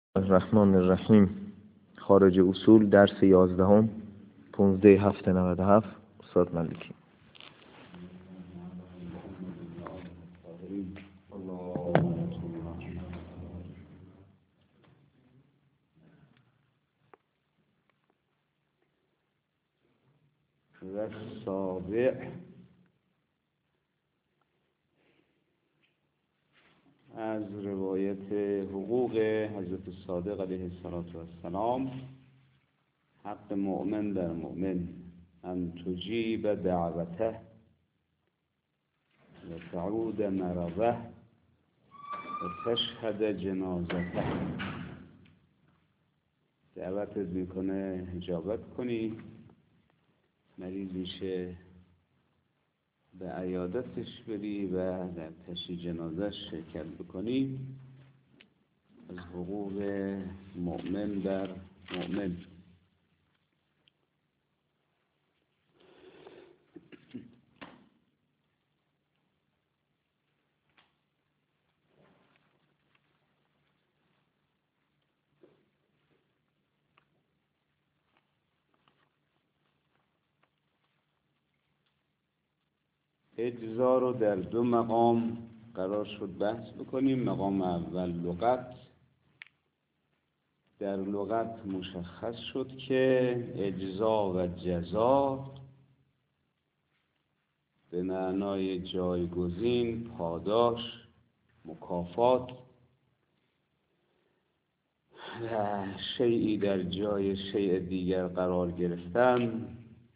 الرحمن الرحیم. خارج اصول درس 11 15/7/97 استاد ملکی. و السابع از روایت حقوق حضرت صادق علیه السلام حق مؤمن در مؤمن ان تجیب دعوته و تعود مرضه و تشهد جنازته. دعوتت میکنه اجابت کنی، مریض میشه به عیادتش بری و در تشییع جنازش شرکت بکنی. از حقوق مؤمن در مؤمن. اجزا رو در 2 مقام قرار شد بحث بکنیم. مقام اول لغت. در لغت مشخص شد که اجزا و جزا به معنای جایگزین، پاداش، مکافات و شیئی در جای شیء دیگر قرار گرفتن،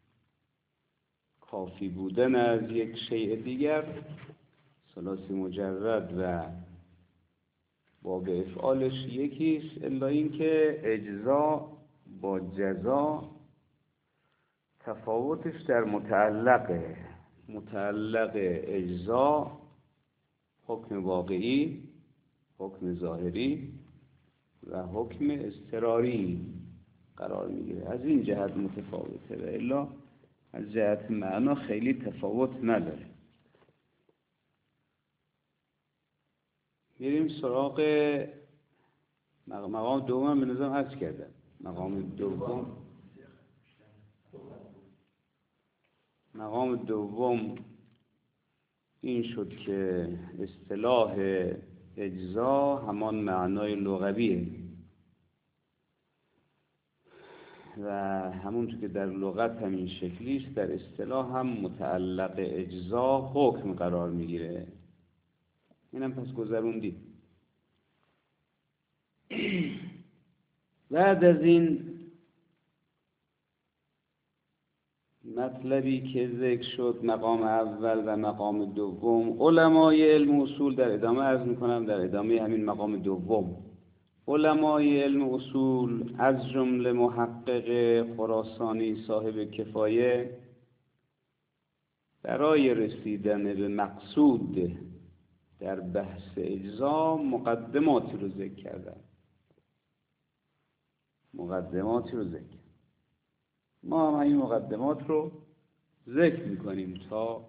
کافی بودن از یک شیء دیگر، ثلاثی مجرد و باب افعالش یکیست، الا اینکه اجزا با جزا تفاوتش در متعلق اجزا حکم واقعی، حکم ظاهری و حکم اضطراری قرار میگیره. از این جهت متفاوته و الا از جهت معنا خیلی تفاوت نداره. میریم سراغ مقام دوم. به نظام عرض کردم مقام دوم این شد که اصطلاح اجزا همان معنای لغویه و همونطور که در لغت همین شکلیست، در اصطلاح هم متعلق اجزا حکم قرار میگیره. اینم پس گذروندیم. بعد از این مطلبی که ذکر شد، مقام اول و مقام دوم، علمای علم اصول در ادامه عرض میکنم، در ادامه همین مقام دوم، علمای علم اصول از جمله محقق خراسانی صاحب کفایه برای رسیدن به مقصود در بحث اجزا مقدماتی رو ذکر کردن. ما هم این مقدمات رو ذکر میکنیم تا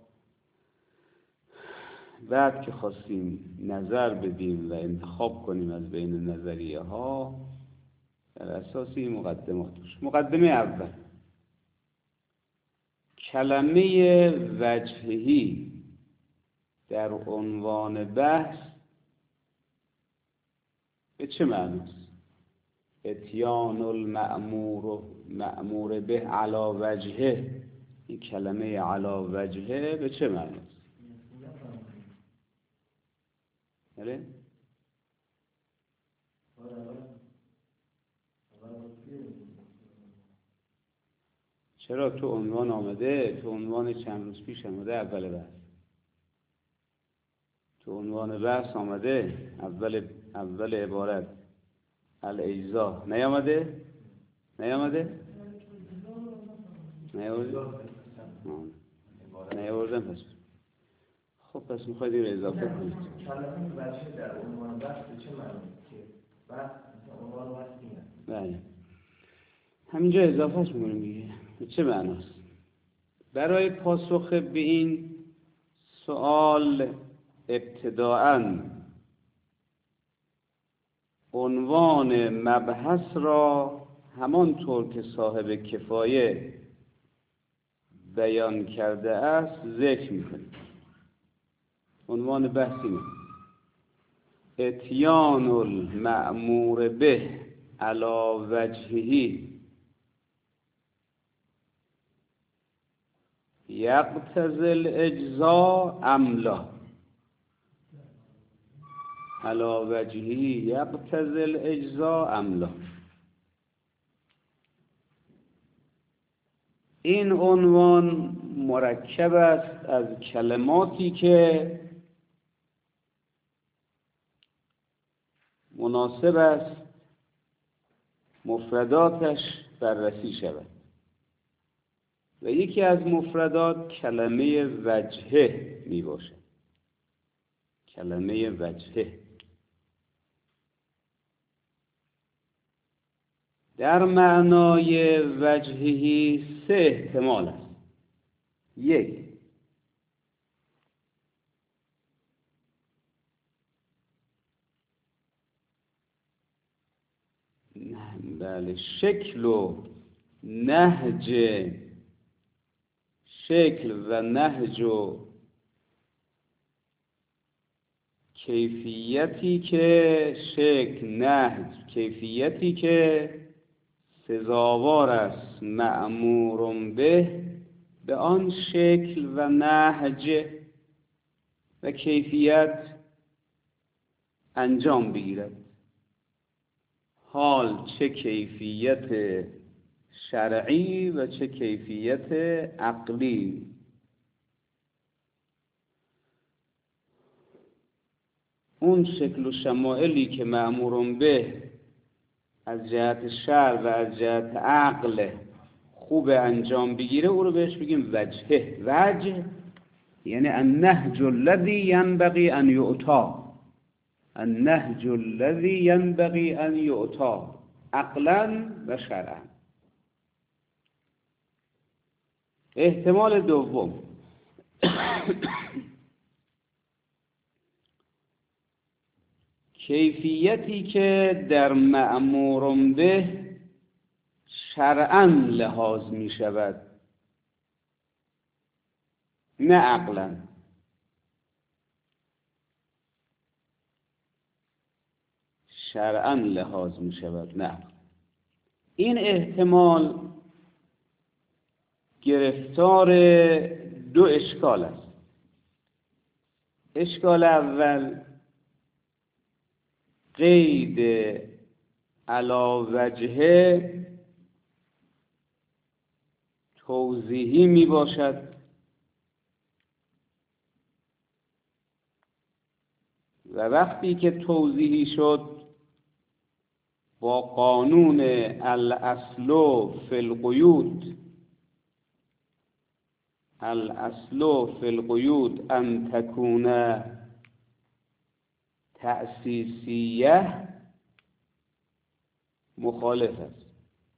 بعد که خواستیم نظر بدیم و انتخاب کنیم از بین نظریه ها در اساس این مقدماتش. مقدمه اول، کلمه وجهی در عنوان بحث به چه معناست؟ اتیان المأمور به علی وجهه. این کلمه علی وجهه به چه معناست؟ بله؟ چرا تو عنوان آمده؟ تو عنوان چند روز پیش آمده اول بحث. تو عنوان بحث آمده اول عبارت الاجزا. نیامده پس. خب پس میخواید این رو اضافه کنید. کلمه وجه در عنوان بحث چه معنی که بحث عنوان بحث اینه؟ بله. همینجا اضافهش میکنیم دیگه. چه معناست؟ برای پاسخ به این سوال ابتداءً عنوان مبحث را همانطور که صاحب کفایه بیان کرده است ذکر می‌کنیم. عنوان بحث اینه: اتیان المأمور به علی وجهه یقتضی الاجزاء ام لا. علی وجهه یقتضی الاجزاء ام لا. این عنوان مرکب است از کلماتی که مناسب است مفرداتش بررسی شود و یکی از مفردات کلمه وجهه می باشد. کلمه وجهه در معنای وجهی سه احتمال است. یک، بله، شکل و نهج و کیفیتی که سزاوار است مأمور به آن شکل و نهج و کیفیت انجام بگیرد، حال چه کیفیت شرعی و چه کیفیت عقلی. اون شکل و شمائلی که مأمور به از جهت شرع و از جهت عقل خوب انجام بگیره او رو بهش بگیم وجهه. وجه یعنی النهج الذی ینبغی ان یؤتی، النهج الذی ینبغی ان یؤتی عقلا و شرعا. احتمال دوم، کیفیتی که در مأمور به شرعاً لحاظ می شود نه عقلاً. شرعاً لحاظ می شود نه عقلاً. این احتمال گرفتار دو اشکال است. اشکال اول، قید علی وجهه توضیحی می باشد و وقتی که توضیحی شد با قانون الاصل فی القیود ان تکون تأسیسیه مخالف است.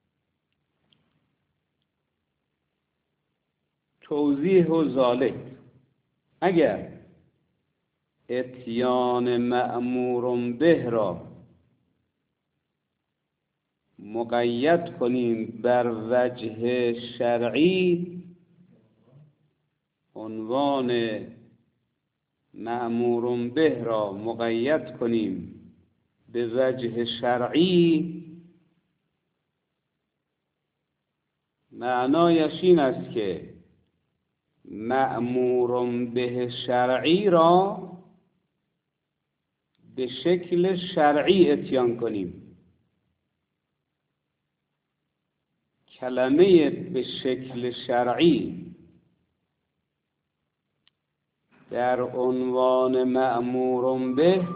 توضیح و ذالک، اگر اتیان مأمور به را مقید کنیم بر وجه شرعی، عنوان مأمور به را مقید کنیم به وجه شرعی، معنایش این است که مأمور به شرعی را به شکل شرعی اتیان کنیم. کلمه به شکل شرعی در عنوان مأمور به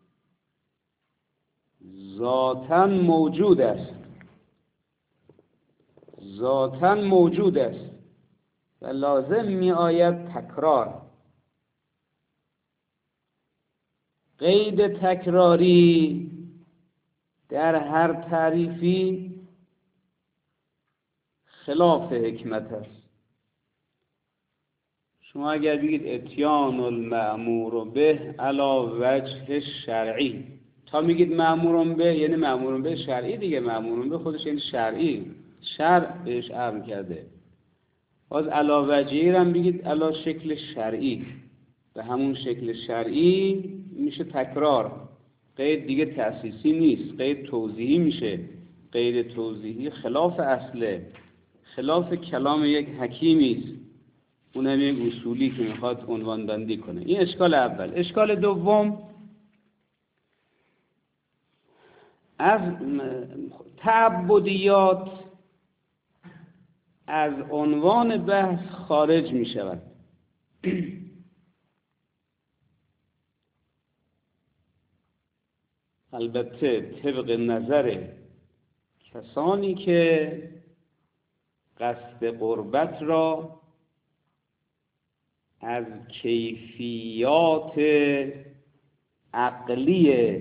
ذاتاً موجود است، ذاتاً موجود است و لازم می آید تکرار. قید تکراری در هر تعریفی خلاف حکمت است. شما اگر بگید اتیان المأمور به علی وجه شرعی، تا میگید مأمورون به یعنی مأمورون به شرعی دیگه، مأمورون به خودش یعنی شرعی، شرع بهش امر کرده. باز علا وجهی هم بگید علا شکل شرعی، به همون شکل شرعی میشه تکرار، قید دیگه تأسیسی نیست، قید توضیحی میشه. قید توضیحی خلاف اصله، خلاف کلام یک حکیمی است، اونم یک اصولی که میخواد عنوان بندی کنه. این اشکال اول. اشکال دوم، از تعبدیات از عنوان بحث خارج می شود. البته طبق نظر کسانی که قصد قربت را از کیفیات عقلی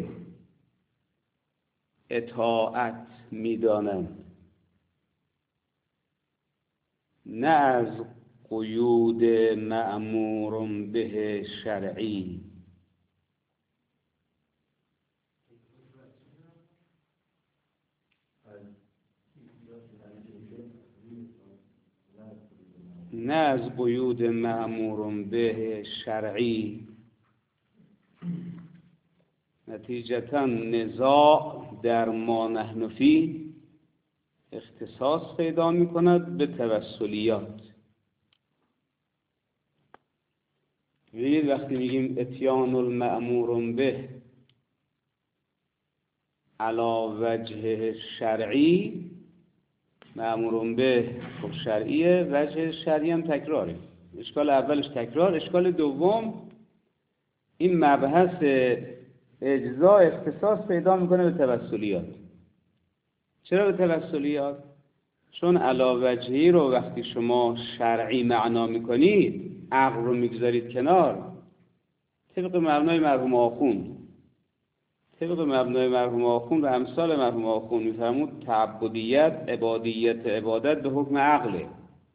اطاعت می‌دانند، نه از قیود مأمور به شرعی. نه از قیود مأمور به شرعی. نتیجتاً نزاع در ما نحن فی اختصاص پیدا می کند به توسلیات. ببینید وقتی میگیم اتیان المأمور به علی وجه شرعی، مأمور به خب شرعیه، وجه شرعی هم تکراره. اشکال اولش تکرار. اشکال دوم، این مبحث اجزا اختصاص پیدا میکنه به توسلیات. چرا به توسلیات؟ چون علی وجهی رو وقتی شما شرعی معنا میکنید، عقل رو میگذارید کنار، طبق مبنای مرحوم آخوند، طبق مبنای مرحوم آخوند و امثال مرحوم آخوند میفرمود تعبدیت، عبادت به حکم عقله.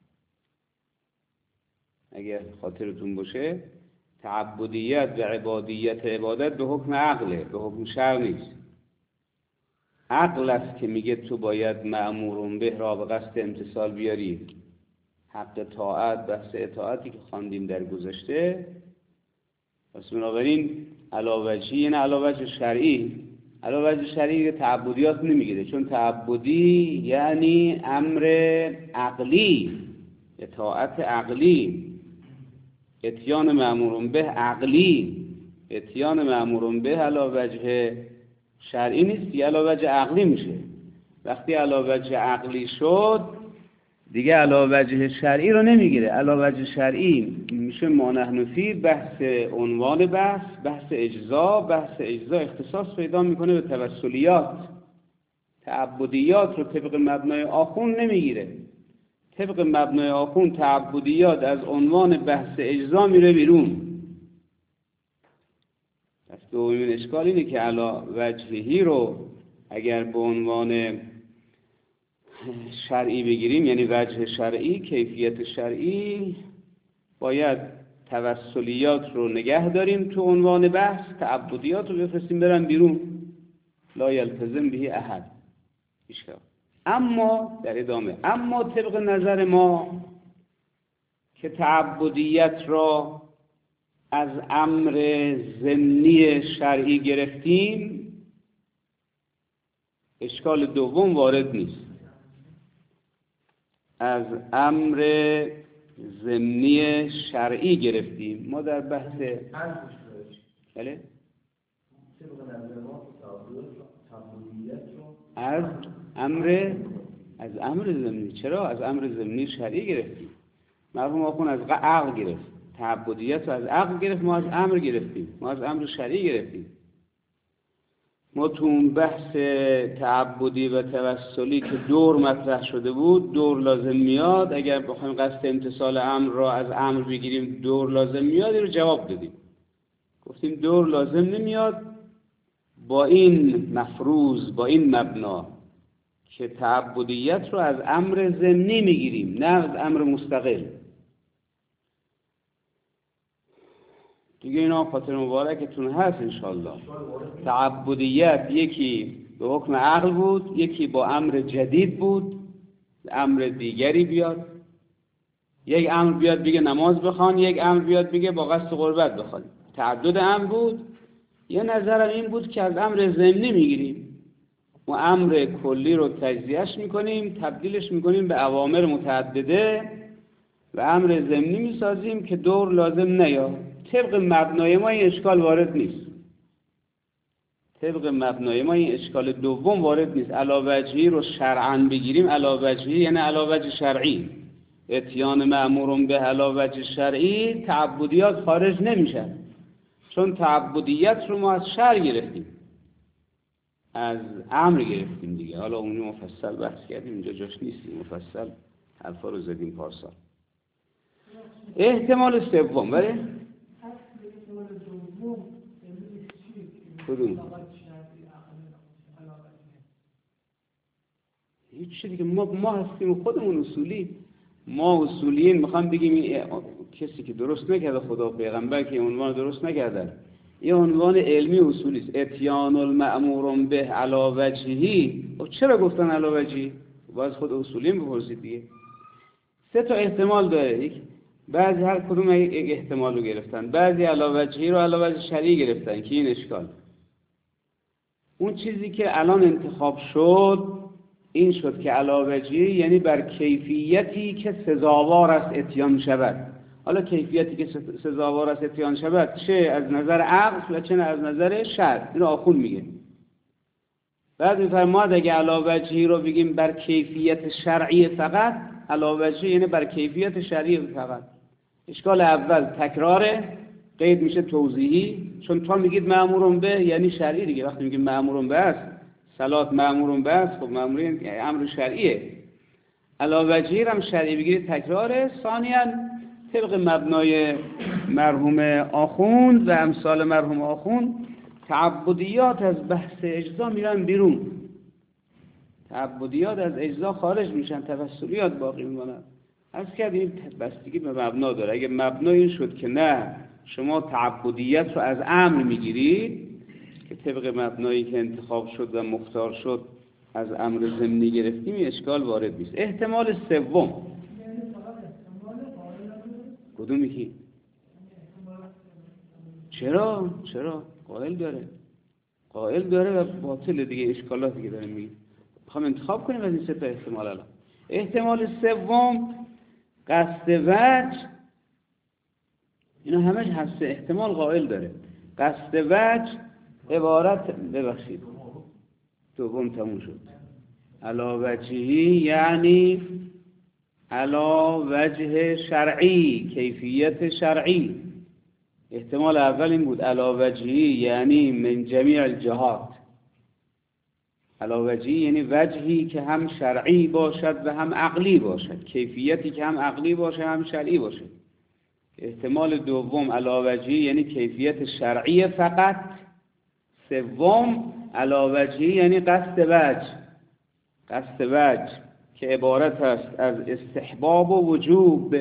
اگر خاطرتون باشه تعبدیت و عبادت به حکم عقله، به حکم شرع نیست. عقل است که میگه تو باید مأمورون به را به قصد امتثال بیاری. حق طاعت، بحث اطاعتی که خواندیم در گذشته. پس بنابراین علاوجی یعنی علاوج شرعی. علاوج شرعی که تعبدیات نمیگیره، چون تعبدی یعنی امر عقلی، اطاعت عقلی. اتیان مأمورون به عقلی، اتیان مأمورون به علاوجه شرعی نیست، یه علاوجه عقلی میشه. وقتی علاوجه عقلی شد دیگه علاوجه شرعی رو نمیگیره. علاوجه شرعی میشه ما نحن فی، بحث عنوان بحث اجزا. بحث اجزا اختصاص پیدا میکنه به توسلیات. تعبدیات رو طبق مبنای آخوند نمیگیره. طبق مبنای آخوند تعبدیات از عنوان بحث اجزا میره بیرون. پس دومین اشکال اینه که علا وجهی رو اگر به عنوان شرعی بگیریم، یعنی وجه شرعی، کیفیت شرعی، باید توسلیات رو نگه داریم تو عنوان بحث، تعبدیات رو بفرستیم برن بیرون. لا یلتزم به احد. اما در ادامه، اما طبق نظر ما که تعبدیت را از امر ضمنی شرعی گرفتیم، اشکال دوم وارد نیست. از امر ضمنی شرعی گرفتیم. ما در بحث بله از امر ضمنی. چرا از امر ضمنی شرعی گرفتیم؟ مرحوم آخوند از عقل گرفت، تعبدیت رو از عقل گرفت، ما از امر گرفتیم، ما از امر شرعی گرفتیم. ما تو اون بحث تعبدی و توسلی که دور مطرح شده بود، دور لازم میاد. اگر بخوایم قصد امتثال امر را از امر بگیریم دور لازم میاد، این رو جواب دادیم. گفتیم دور لازم نمیاد با این مفروض، با این مبنا که تعبدیت رو از امر ضمنی میگیریم، نه از امر مستقل. دیگه اینا خاطر مبارکتون هست انشالله. تعبدیت یکی به حکم عقل بود، یکی با امر جدید بود، امر دیگری بیاد. یک امر بیاد بگه نماز بخوان، یک امر بیاد بگه با قصد قربت بخوان. تعدد امر بود. یه نظرم این بود که از امر ضمنی میگیریم و امر کلی رو تجزیهش میکنیم، تبدیلش میکنیم به اوامر متعدده و امر ضمنی میسازیم که دور لازم نیاد. طبق مبنای ما این اشکال وارد نیست. طبق مبنای ما این اشکال دوم وارد نیست. علاوجهی رو شرعاً بگیریم، علاوجهی یعنی علاوجه شرعی، اتیان مأمور به علاوجه شرعی، تعبدیات خارج نمیشن، چون تعبدیت رو ما از شرع گرفتیم، از امر گرفتیم دیگه. حالا اونجا مفصل بحث کردیم، اینجا جاش نیستیم، مفصل حرفا رو زدیم پارسال. احتمال سوم بله؟ کدوم؟ هیچ دیگه. ما هستیم خودمون اصولی. ما اصولیین میخوام بگیم کسی که درست نکرده خدا پیغمبر که عنوان درست نکردن، این عنوان علمی اصولی است. اتیان المأمور به علی وجهی. چرا گفتن علی وجهی؟ باز خود اصولیین بپرسید دیگه. سه تا احتمال داره. یک بعضی هر کدوم یک احتمال رو گرفتن، بعضی علی وجهی رو علی وجه شرعی گرفتن که این اشکال. اون چیزی که الان انتخاب شد این شد که علی وجهی یعنی بر کیفیتی که سزاوار است اتیان شود. حالا کیفیتی که سزاوار است اتیان شود چه از نظر عقل و چه از نظر شرع، اینو آخون میگه. بعد میفرماد اگه علی وجهی رو بگیم بر کیفیت شرعی فقط، علی وجهی یعنی بر کیفیت شرعی فقط. اشکال اول تکراره، قید میشه توضیحی، چون تا میگید مأمورون به یعنی شرعی دیگه. وقتی میگیم مأمورون به است، صلات مأمورون به است، خب مأمورین امر شرعیه. علی وجهی هم شرعی بگیرید تکراره. ثانیاً طبق مبنای مرحوم آخوند و امثال مرحوم آخوند، تعبدیات از بحث اجزا میرن بیرون. تعبدیات از اجزا خارج میشن، توسلیات باقی میمونن. از کردیم بستگی به مبنا داره. اگه مبنا این شد که نه شما تعبدیت رو از امر میگیرید که طبق مبنایی که انتخاب شد و مختار شد از امر ضمنی گرفتیم، اشکال وارد نیست. احتمال سوم کدوم یکی؟ چرا قائل داره و باطل دیگه. اشکالاتی که داریم میگیم میخوام انتخاب کنیم از این سه تا احتمال. الان احتمال سوم قصد وجه، اینا همش هست. احتمال قائل داره. قصد وجه عبارت ببخشید دوم تموم شد. علی وجهی یعنی علی وجه شرعی، کیفیت شرعی. احتمال اول این بود علی وجهی یعنی من جمیع الجهات. علی وجهی یعنی وجهی که هم شرعی باشد و هم عقلی باشد، کیفیتی که هم عقلی باشه هم شرعی باشه. احتمال دوم علی وجهی یعنی کیفیت شرعی فقط. سوم علی وجهی یعنی قصد وجه که عبارت است از استحباب و وجوب.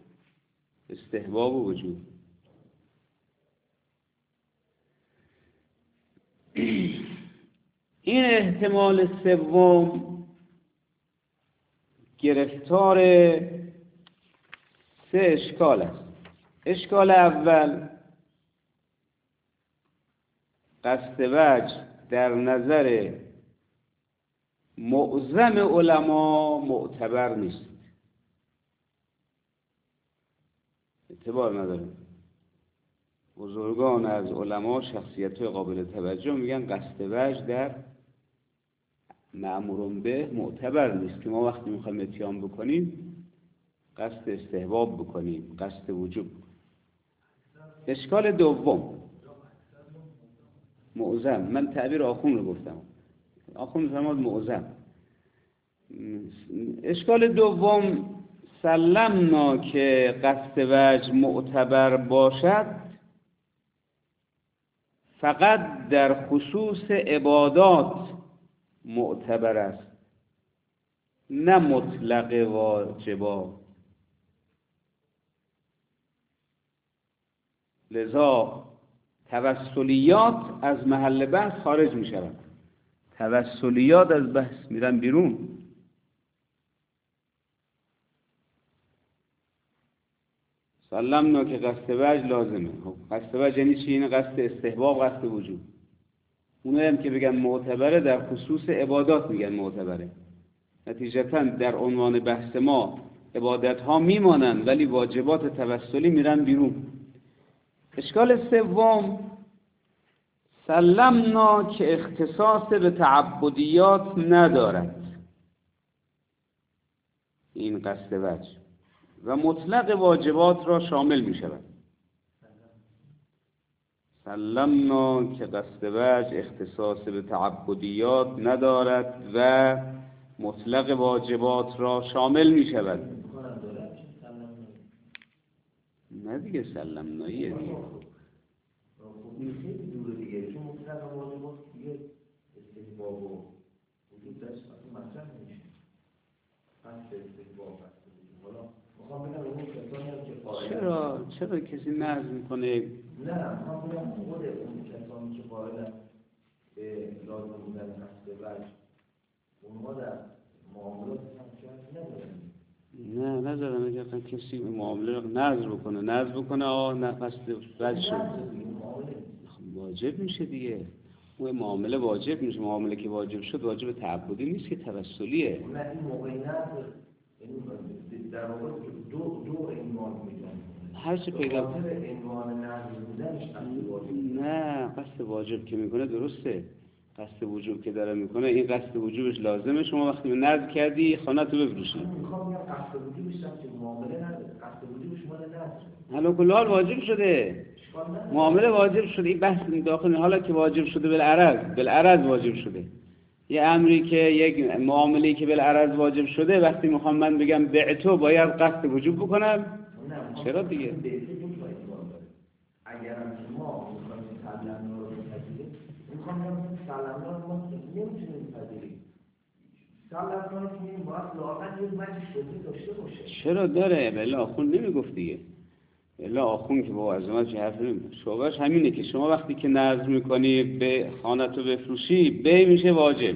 این احتمال سوم گرفتار سه اشکال است. اشکال اول قصد وجه در نظر معظم علما معتبر نیست، اعتبار نداره. بزرگان از علما، شخصیت قابل توجه، میگن قصد وجه در مأمورون به معتبر نیست، که ما وقتی میخوایم اتیان بکنیم قصد استحباب بکنیم، قصد وجوب. اشکال دوم معظم، من تعبیر آخون رو گفتم، آخون فرمود معظم. اشکال دوم سلمنا که قصد وجه معتبر باشد فقط در خصوص عبادات معتبر است، نه مطلق واجبات. لذا توسلیات از محل بحث خارج می شوند. توسلیات از بحث میرن بیرون. سلمنا که قصد وجه لازمه. قصد وجه یعنی چی؟ این قصد استحباب، قصد وجود. اونایی هم که بگن معتبره در خصوص عبادات میگن معتبره. نتیجتاً در عنوان بحث ما عبادت ها میمانند ولی واجبات توسلی میرن بیرون. اشکال سوم، سلمنا که اختصاص به تعبدیات ندارد این قصد وجه و مطلق واجبات را شامل می شود. سلمنا که قصد وجه اختصاص به تعبدیات ندارد و مطلق واجبات را شامل می شود. نه دیگه سلمناییه دیگه. این خیلی دوره دیگه، چون مطلق واجبات دیگه استحباب و وجود داشت مطرح نمیشه. قصد استحباب قصد وجود. حالا میخوام بگم اون کسانی هم که قائلن چرا کسی نظم میکنه؟ نه میخوام بگم خود اون کسانی که قائلن به لازم بودن قصد وجه اونها در معاملات همچنان ندارن. نه نذارم اگر کسی معامله رو نظر بکنه نه قصد وجه شد واجب میشه دیگه. اون معامله واجب میشه. معامله که واجب شد واجب تعبدی نیست که توسلیه. نه این موقع نظر در واقع دو عنوان میدن. هر چی پیدا کنه عنوان نظر بودنش قصد واجب. نه قصد واجب که میکنه درسته. قصد وجوب که داره میکنه این قصد وجوبش لازمه. شما وقتی به نظر کردی خانه تو بفروشی. میخوام بگم قصد وجوبش هم که معامله نداره. قصد وجوبش مال نظر. حالا کل حال واجب شده. معامله واجب شده. این بحث داخل حالا که واجب شده بالعرض واجب شده. یه امری که یک معامله‌ای که بالعرض واجب شده وقتی میخوام من بگم بعتو باید قصد وجوب بکنم. چرا دیگه؟ اگر ما میخوایم سلمنا رو بپذیریم میخوام بگم سلمنا رو ما نمیتونیم بپذیریم. سلمنا رو که باید لااقل یه وجه شده داشته باشه. چرا داره؟ بله آخون نمیگفت دیگه. الا آخون که با عظمت چه حرف نمی‌زنه. شعبهش همینه که شما وقتی که نظر میکنی به خانه‌تو بفروشی به میشه واجب.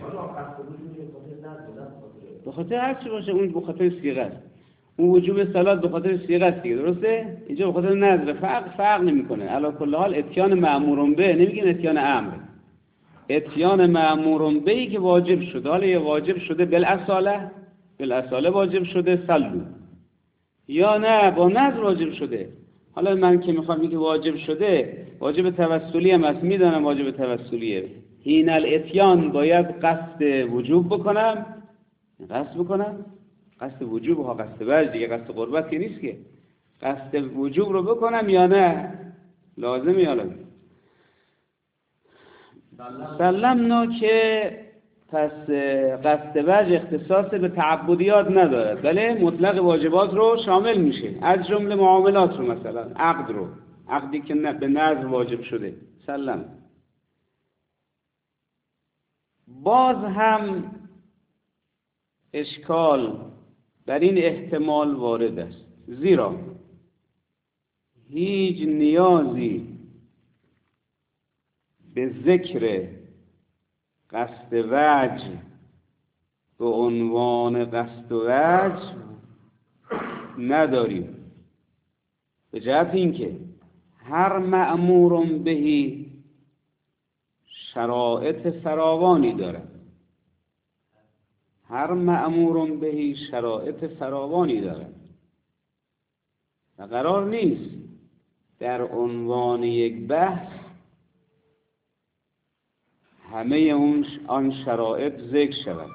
به خاطر هر چی باشه اون به خاطر صیغه است. اون وجوب صلات به خاطر صیغه است دیگه، درسته؟ اینجا به خاطر نظر فرق نمیکنه. علی کل حال اتیان مأمور به نمیگیم اتیان امر. اتیان مأمور بهی که واجب شده. حالا یه واجب شده بالاصاله واجب شده سلو یا نه با نظر واجب شده. حالا من که میخوام این که واجب شده واجب توسلی هم است، میدانم واجب توسلیه. هین الاتیان باید قصد وجوب بکنم. قصد وجوب ها قصد وجه دیگه، قصد قربت که نیست که. قصد وجوب رو بکنم یا نه لازم یا لازم. سلمنا که پس قصد وجه اختصاص به تعبدیات ندارد بله مطلق واجبات رو شامل میشه. از جمله معاملات رو، مثلا عقدی که به نظر واجب شده سلم. باز هم اشکال بر این احتمال وارد است، زیرا هیچ نیازی به ذکر قصد وجه به عنوان قصد وجه نداریم، به جهت اینکه هر مأمور بهی شرایط فراوانی دارد. و قرار نیست در عنوان یک بحث همه آن شرایط ذکر شود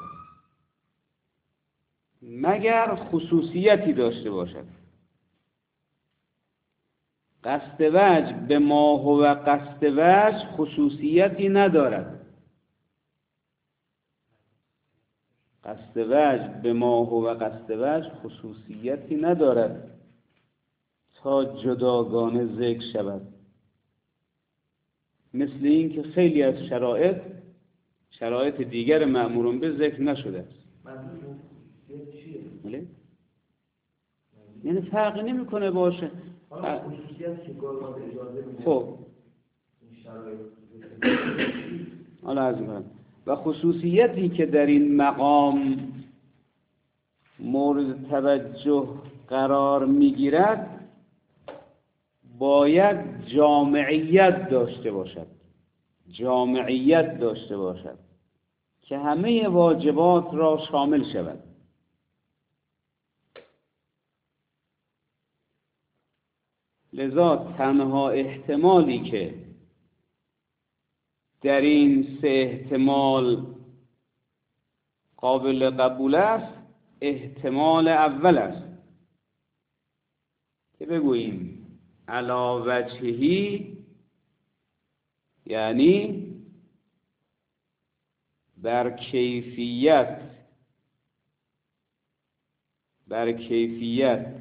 مگر خصوصیتی داشته باشد. قصد وجه به ما هو قصد وجه خصوصیتی ندارد. تا جداگانه ذکر شود. مثل این که خیلی از شرایط دیگر مأمورون به ذکر نشده است. یعنی فرقی نمیکنه باشه حالا خصوصیت که گاه اجازه میده خب این شرایط حالا از من و خصوصیتی که در این مقام مورد توجه قرار میگیرد باید جامعیت داشته باشد، جامعیت داشته باشد که همه واجبات را شامل شود. لذا تنها احتمالی که در این سه احتمال قابل قبول است احتمال اول است که بگوییم علی وجهی، یعنی بر کیفیت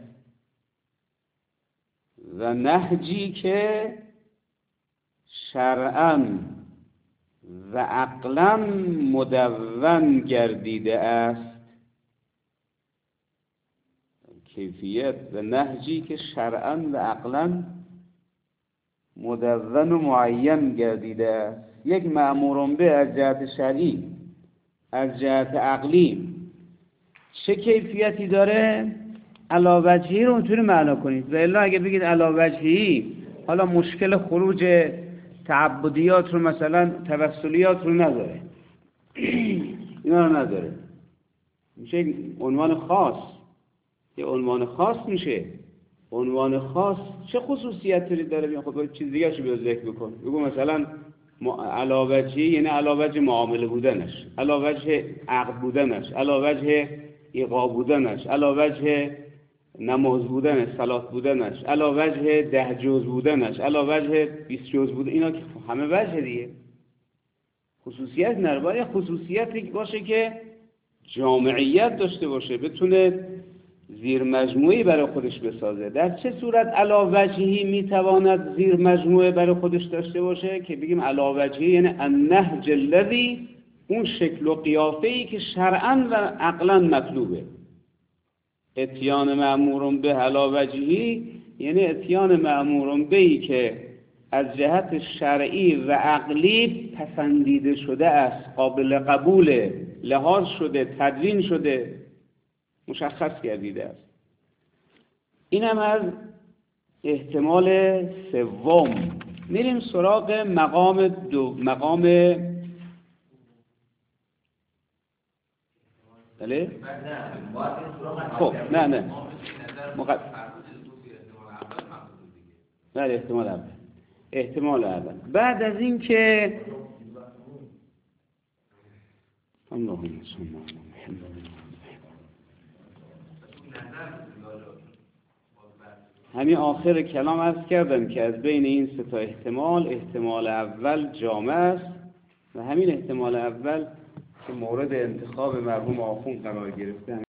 و نهجی که شرعاً و عقلاً مدون گردیده است، کیفیت و نهجی که شرعاً و عقلاً مدون و معین گردیده است. یک مأمور به از جهت شرعی، از جهت عقلی چه کیفیتی داره؟ علی وجهی رو اونطوری معنا کنید. و الا اگه بگید علی وجهی، حالا مشکل خروج تعبدیات رو مثلا توسلیات رو نداره، اینا رو نداره، میشه عنوان خاص. یه عنوان خاص میشه. عنوان خاص چه خصوصیتی داره؟ خب چیز دیگه شو ذکر بکن. بگو مثلا علی وجهی یعنی علی وجه معامله بودنش، علی وجه عقد بودنش، علی وجه ایقاع بودنش، علی وجه نماز بودنش، صلات بودنش، علی وجه 10 جز بودنش، علی وجه 20 جز بودن. اینا که همه وجه دیگه خصوصیت نره. باید خصوصیتی باشه که جامعیت داشته باشه، بتونه زیر مجموعی برای خودش بسازه. در چه صورت علی وجهی میتواند زیر مجموعه برای خودش داشته باشه؟ که بگیم علی وجهی یعنی النهج الذی، اون شکل و قیافه‌ای که شرعاً و عقلاً مطلوبه. اتیان مأمور به علی وجهی یعنی اتیان مأمور بهی که از جهت شرعی و عقلی پسندیده شده است، قابل قبول، لحاظ شده، تدوین شده، مشخص گردیده است. این هم از احتمال سوم. میریم سراغ مقام بله؟ خب نه احتمال اول. بعد از این که اللهم صل علی محمد، همین آخر کلام عرض کردم که از بین این سه تا احتمال اول جامع است و همین احتمال اول که مورد انتخاب مرحوم آخوند قرار گرفته